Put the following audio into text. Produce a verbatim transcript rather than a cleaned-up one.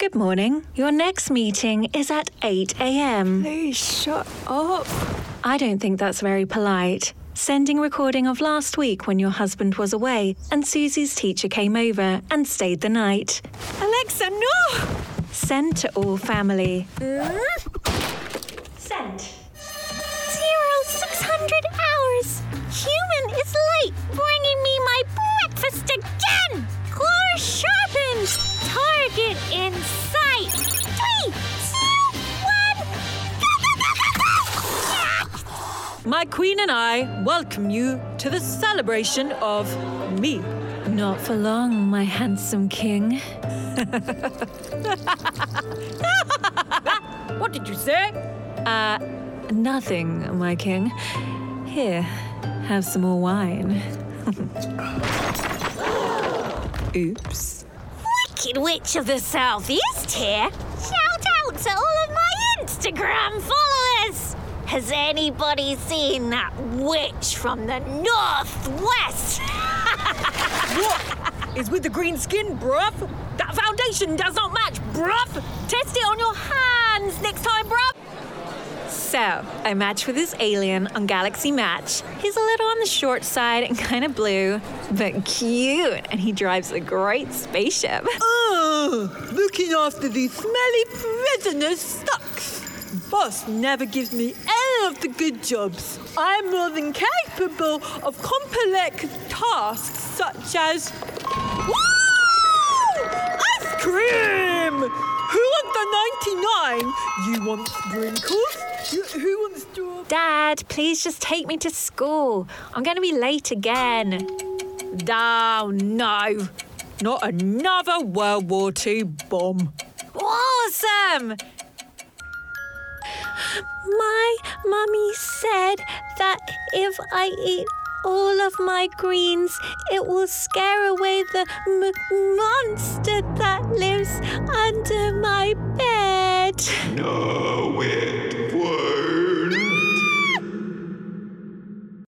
Good morning. Your next meeting is at eight a.m. Please shut up. I don't think that's very polite. Sending recording of last week when your husband was away and Susie's teacher came over and stayed the night. Alexa, no! Send to all family. Mm? Sent. Zero six hundred hours. Human is late, bringing me my breakfast again. Core sharpened. Target in sight. Three, two, one. My queen and I welcome you to the celebration of me. Not for long, my handsome king. What did you say? Uh, nothing, my king. Here, have some more wine. Oops. Wicked Witch of the Southeast here. Shout out to all of my Instagram followers. Has anybody seen that witch from the Northwest? What is with the green skin, bruv? That foundation does not match, bruv. Test it on your hands next time, bruv. So, I matched with this alien on Galaxy Match. He's a little on the short side and kind of blue, but cute, and he drives a great spaceship. Ugh, looking after these smelly prisoners sucks. Boss never gives me any of the good jobs. I'm more than capable of complex tasks such as... Woo! Ice cream! Who wants the ninety-nine? You want sprinkles? You, who wants straw? Dad, please just take me to school. I'm going to be late again. Oh, no. Not another World War Two bomb. Awesome! My mummy said that if I eat all of my greens, it will scare away the m- monster that lives under my bed.